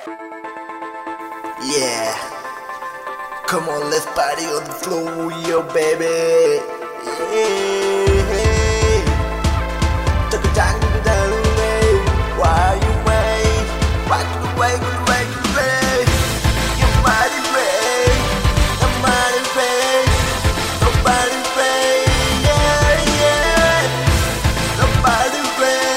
Yeah, come on, let's party on the floor, yo, baby. Yeah.